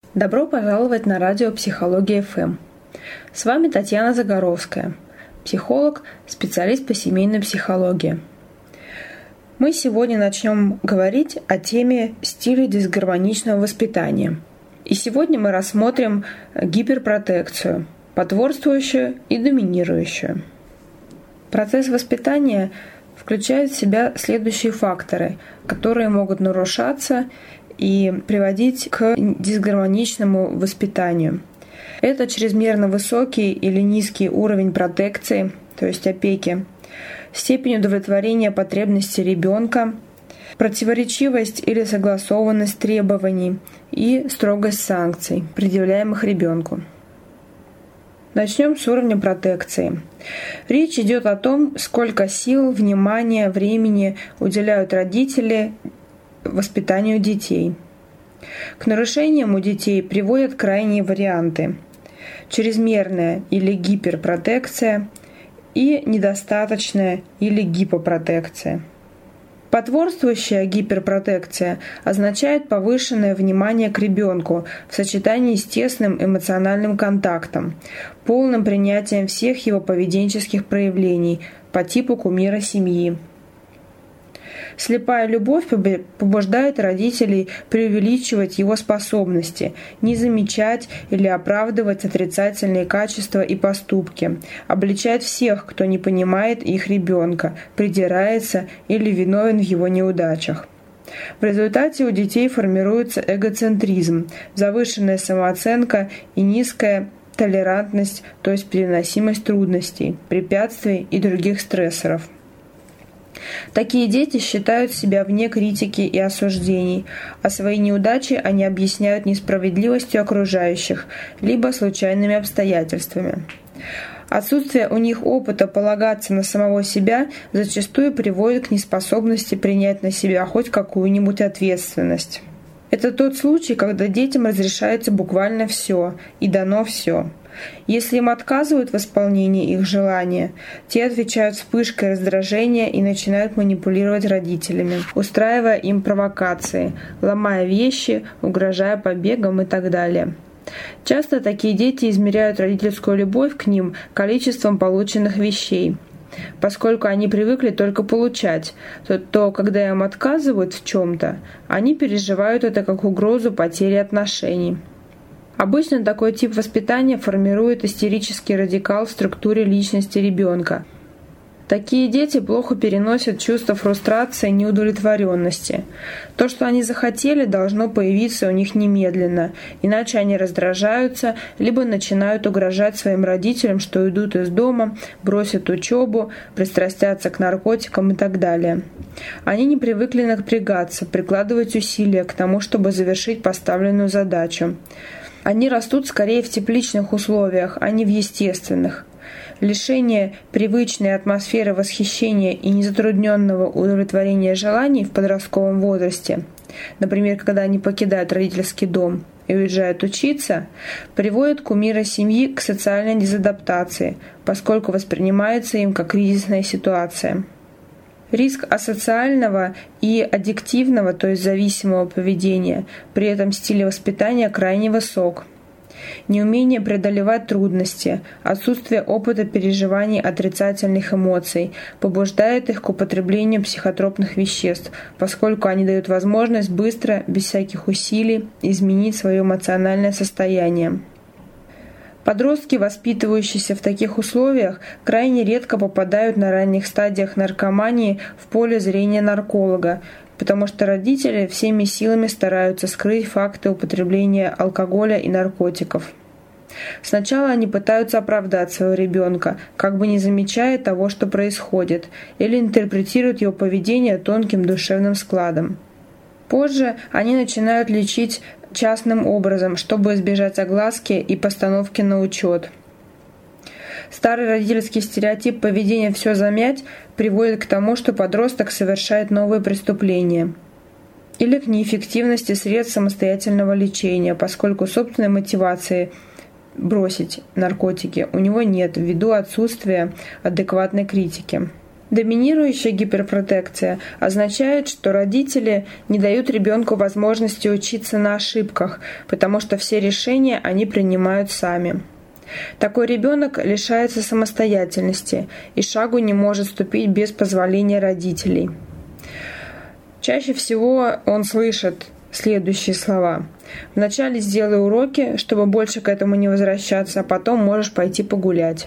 Добро пожаловать на радио «Психология ФМ». С вами Татьяна Загоровская, психолог, специалист по семейной психологии. Мы сегодня начнем говорить о теме стиля дисгармоничного воспитания. И сегодня мы рассмотрим гиперпротекцию, потворствующую и доминирующую. Процесс воспитания включает в себя следующие факторы, которые могут нарушаться и приводить к дисгармоничному воспитанию. Это чрезмерно высокий или низкий уровень протекции, то есть опеки, степень удовлетворения потребностей ребенка, противоречивость или согласованность требований и строгость санкций, предъявляемых ребенку. Начнем с уровня протекции. Речь идет о том, сколько сил, внимания, времени уделяют родители воспитанию детей. К нарушениям у детей приводят крайние варианты: чрезмерная или гиперпротекция и недостаточная или гипопротекция. Потворствующая гиперпротекция означает повышенное внимание к ребенку в сочетании с тесным эмоциональным контактом, полным принятием всех его поведенческих проявлений по типу кумира семьи. Слепая любовь побуждает родителей преувеличивать его способности, не замечать или оправдывать отрицательные качества и поступки, обличать всех, кто не понимает их ребенка, придирается или виновен в его неудачах. В результате у детей формируется эгоцентризм, завышенная самооценка и низкая толерантность, то есть переносимость трудностей, препятствий и других стрессоров. Такие дети считают себя вне критики и осуждений, а свои неудачи они объясняют несправедливостью окружающих, либо случайными обстоятельствами. Отсутствие у них опыта полагаться на самого себя зачастую приводит к неспособности принять на себя хоть какую-нибудь ответственность. Это тот случай, когда детям разрешается буквально все и дано все. Если им отказывают в исполнении их желания, те отвечают вспышкой раздражения и начинают манипулировать родителями, устраивая им провокации, ломая вещи, угрожая побегом и так далее. Часто такие дети измеряют родительскую любовь к ним количеством полученных вещей. Поскольку они привыкли только получать, то когда им отказывают в чем-то, они переживают это как угрозу потери отношений. Обычно такой тип воспитания формирует истерический радикал в структуре личности ребенка. Такие дети плохо переносят чувство фрустрации и неудовлетворенности. То, что они захотели, должно появиться у них немедленно, иначе они раздражаются, либо начинают угрожать своим родителям, что уйдут из дома, бросят учебу, пристрастятся к наркотикам и так далее. Они не привыкли напрягаться, прикладывать усилия к тому, чтобы завершить поставленную задачу. Они растут скорее в тепличных условиях, а не в естественных. Лишение привычной атмосферы восхищения и незатрудненного удовлетворения желаний в подростковом возрасте, например, когда они покидают родительский дом и уезжают учиться, приводит кумира семьи к социальной дезадаптации, поскольку воспринимается им как кризисная ситуация. Риск асоциального и аддиктивного, то есть зависимого поведения, при этом стиле воспитания крайне высок. Неумение преодолевать трудности, отсутствие опыта переживаний отрицательных эмоций побуждает их к употреблению психотропных веществ, поскольку они дают возможность быстро, без всяких усилий, изменить свое эмоциональное состояние. Подростки, воспитывающиеся в таких условиях, крайне редко попадают на ранних стадиях наркомании в поле зрения нарколога, потому что родители всеми силами стараются скрыть факты употребления алкоголя и наркотиков. Сначала они пытаются оправдать своего ребенка, как бы не замечая того, что происходит, или интерпретируют его поведение тонким душевным складом. Позже они начинают лечить частным образом, чтобы избежать огласки и постановки на учет. Старый родительский стереотип поведения «все замять» приводит к тому, что подросток совершает новые преступления. Или к неэффективности средств самостоятельного лечения, поскольку собственной мотивации бросить наркотики у него нет ввиду отсутствия адекватной критики. Доминирующая гиперпротекция означает, что родители не дают ребенку возможности учиться на ошибках, потому что все решения они принимают сами. Такой ребенок лишается самостоятельности и шагу не может ступить без позволения родителей. Чаще всего он слышит следующие слова. «Вначале сделай уроки, чтобы больше к этому не возвращаться, а потом можешь пойти погулять».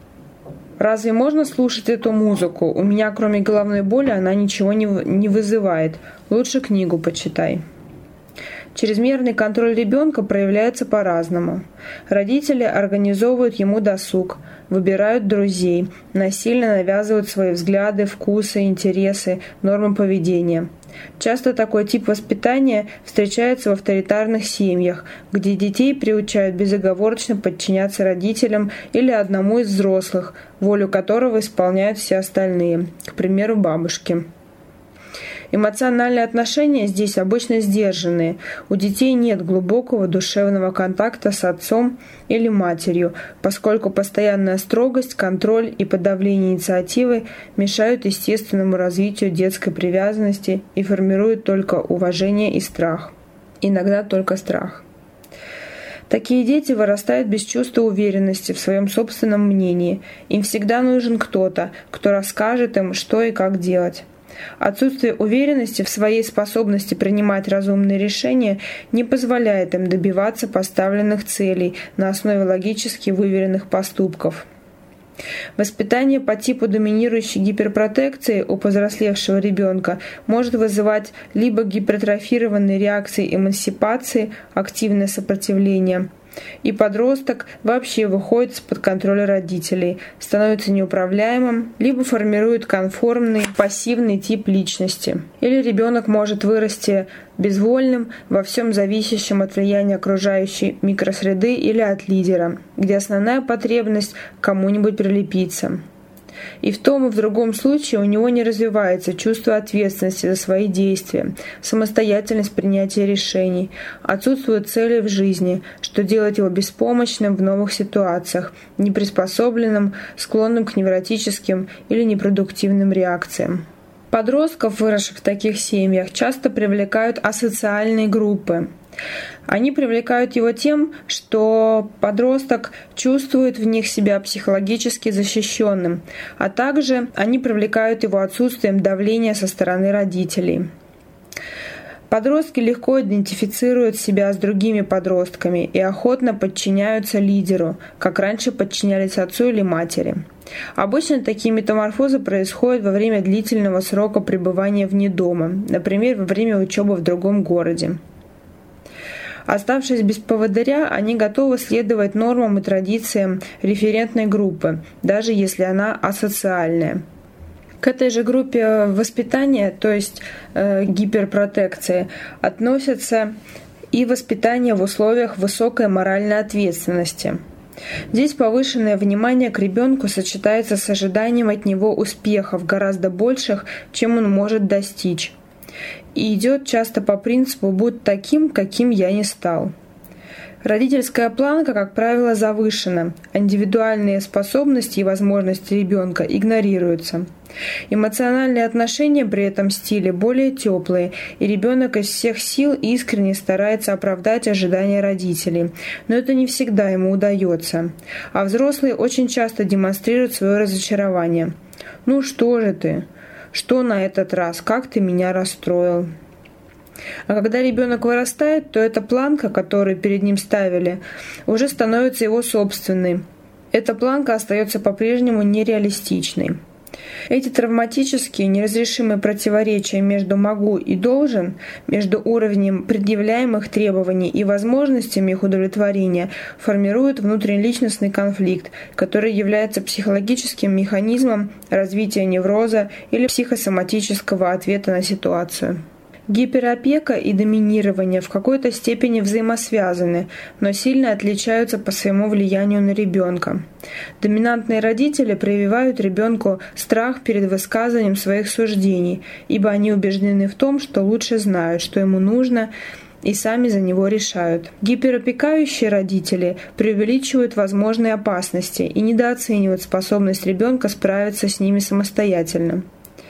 Разве можно слушать эту музыку? У меня, кроме головной боли, она ничего не вызывает. Лучше книгу почитай. Чрезмерный контроль ребенка проявляется по-разному. Родители организовывают ему досуг, выбирают друзей, насильно навязывают свои взгляды, вкусы, интересы, нормы поведения. Часто такой тип воспитания встречается в авторитарных семьях, где детей приучают безоговорочно подчиняться родителям или одному из взрослых, волю которого исполняют все остальные, к примеру, бабушки. Эмоциональные отношения здесь обычно сдержанные. У детей нет глубокого душевного контакта с отцом или матерью, поскольку постоянная строгость, контроль и подавление инициативы мешают естественному развитию детской привязанности и формируют только уважение и страх. Иногда только страх. Такие дети вырастают без чувства уверенности в своем собственном мнении. Им всегда нужен кто-то, кто расскажет им, что и как делать. Отсутствие уверенности в своей способности принимать разумные решения не позволяет им добиваться поставленных целей на основе логически выверенных поступков. Воспитание по типу доминирующей гиперпротекции у повзрослевшего ребенка может вызывать либо гипертрофированные реакции эмансипации, активное сопротивление, и подросток вообще выходит из-под контроля родителей, становится неуправляемым, либо формирует конформный, пассивный тип личности. Или ребенок может вырасти безвольным, во всем зависящим от влияния окружающей микросреды или от лидера, где основная потребность к кому-нибудь прилепиться. И в том и в другом случае у него не развивается чувство ответственности за свои действия, самостоятельность принятия решений, отсутствуют цели в жизни, что делает его беспомощным в новых ситуациях, неприспособленным, склонным к невротическим или непродуктивным реакциям. Подростков, выросших в таких семьях, часто привлекают асоциальные группы. Они привлекают его тем, что подросток чувствует в них себя психологически защищенным, а также они привлекают его отсутствием давления со стороны родителей. Подростки легко идентифицируют себя с другими подростками и охотно подчиняются лидеру, как раньше подчинялись отцу или матери. Обычно такие метаморфозы происходят во время длительного срока пребывания вне дома, например, во время учебы в другом городе. Оставшись без поводыря, они готовы следовать нормам и традициям референтной группы, даже если она асоциальная. К этой же группе воспитания, то есть гиперпротекции, относятся и воспитание в условиях высокой моральной ответственности. Здесь повышенное внимание к ребенку сочетается с ожиданием от него успехов гораздо больших, чем он может достичь. И идет часто по принципу «будь таким, каким я не стал». Родительская планка, как правило, завышена, а индивидуальные способности и возможности ребенка игнорируются. Эмоциональные отношения при этом стиле более теплые, и ребенок из всех сил искренне старается оправдать ожидания родителей, но это не всегда ему удается. А взрослые очень часто демонстрируют свое разочарование. «Ну что же ты? Что на этот раз? Как ты меня расстроил?» А когда ребенок вырастает, то эта планка, которую перед ним ставили, уже становится его собственной. Эта планка остается по-прежнему нереалистичной. Эти травматические, неразрешимые противоречия между «могу» и «должен», между уровнем предъявляемых требований и возможностями их удовлетворения, формируют внутриличностный конфликт, который является психологическим механизмом развития невроза или психосоматического ответа на ситуацию. Гиперопека и доминирование в какой-то степени взаимосвязаны, но сильно отличаются по своему влиянию на ребенка. Доминантные родители прививают ребенку страх перед высказыванием своих суждений, ибо они убеждены в том, что лучше знают, что ему нужно, и сами за него решают. Гиперопекающие родители преувеличивают возможные опасности и недооценивают способность ребенка справиться с ними самостоятельно.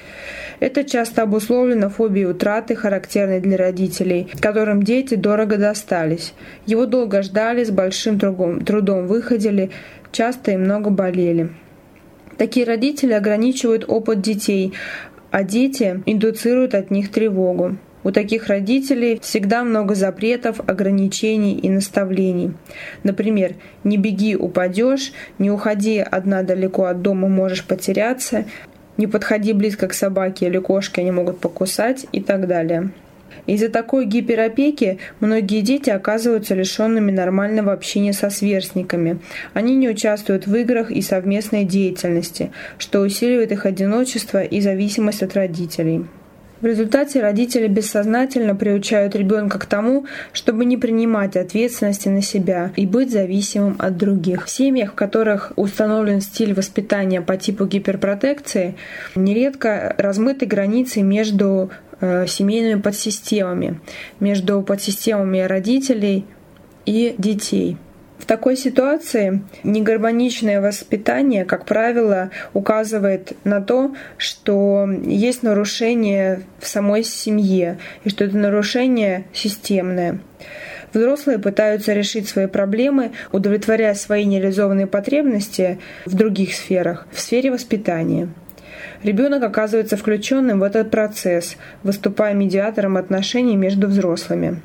Это часто обусловлено фобией утраты, характерной для родителей, которым дети дорого достались. Его долго ждали, с большим трудом выходили, часто и много болели. Такие родители ограничивают опыт детей, а дети индуцируют от них тревогу. У таких родителей всегда много запретов, ограничений и наставлений. Например, «не беги, упадешь», «не уходи одна далеко от дома, можешь потеряться», «не подходи близко к собаке или кошке, они могут покусать» и так далее. Из-за такой гиперопеки многие дети оказываются лишенными нормального общения со сверстниками. Они не участвуют в играх и совместной деятельности, что усиливает их одиночество и зависимость от родителей. В результате родители бессознательно приучают ребенка к тому, чтобы не принимать ответственности на себя и быть зависимым от других. В семьях, в которых установлен стиль воспитания по типу гиперпротекции, нередко размыты границы между семейными подсистемами, между подсистемами родителей и детей. В такой ситуации негармоничное воспитание, как правило, указывает на то, что есть нарушение в самой семье, и что это нарушение системное. Взрослые пытаются решить свои проблемы, удовлетворяя свои нереализованные потребности в других сферах, в сфере воспитания. Ребенок оказывается включенным в этот процесс, выступая медиатором отношений между взрослыми.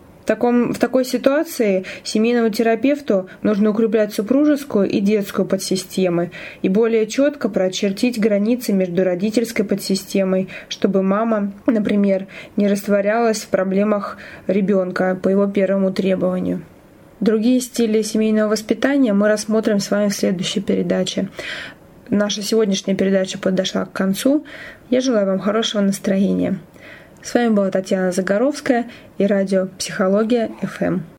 В такой ситуации семейному терапевту нужно укреплять супружескую и детскую подсистемы и более четко прочертить границы между родительской подсистемой, чтобы мама, например, не растворялась в проблемах ребенка по его первому требованию. Другие стили семейного воспитания мы рассмотрим с вами в следующей передаче. Наша сегодняшняя передача подошла к концу. Я желаю вам хорошего настроения. С вами была Татьяна Загоровская и радио «Психология ФМ».